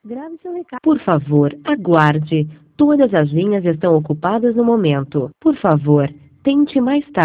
Grave seu recado. Por favor, aguarde. Todas as linhas estão ocupadas no momento. Por favor, tente mais tarde.